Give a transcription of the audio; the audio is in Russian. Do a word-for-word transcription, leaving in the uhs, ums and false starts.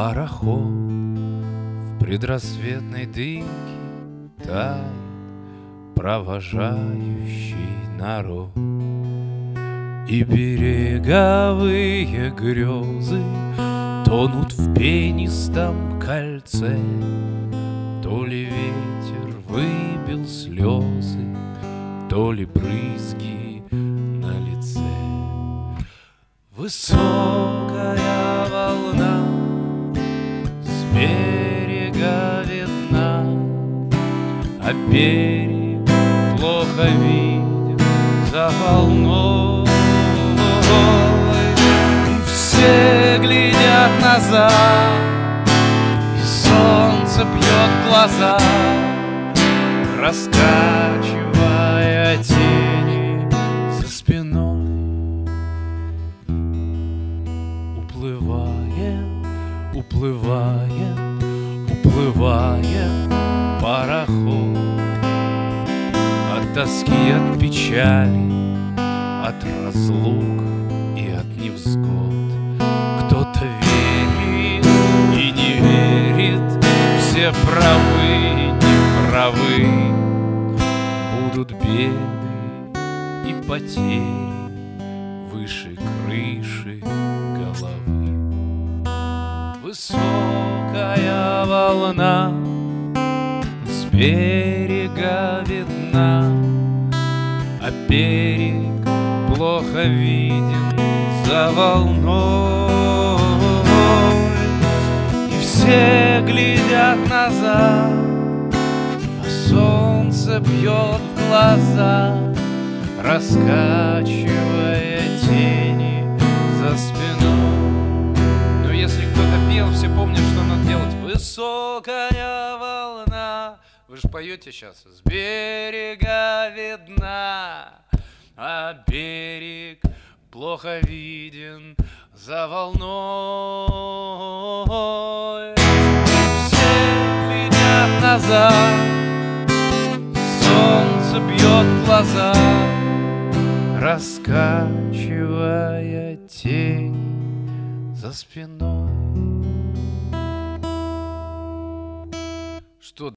Пароход в предрассветной дымке тает, провожающий народ. И береговые грезы тонут в пенистом кольце. То ли ветер выбил слезы, то ли брызги на лице. Высокая волна с берега видна, а берег плохо виден за волной. И все глядят назад, и солнце бьет в глаза, раскачивая тени за спиной. Уплывает, уплывает, уплывает пароход от тоски, от печали, от разлук и от невзгод. Кто-то верит и не верит, все правы и неправы, будут беды и потери выше крыши головы. Высокая волна с берега видна, а берег плохо виден за волной. И все глядят назад, а солнце бьет в глаза, раскачивая тени за спиной. Но если кто-то пел, все помнят, что надо делать. Высокая волна, вы же поете сейчас, с берега видна, а берег плохо виден за волной. Все глядят назад, солнце бьет в глаза, раскачивая тени за спиной.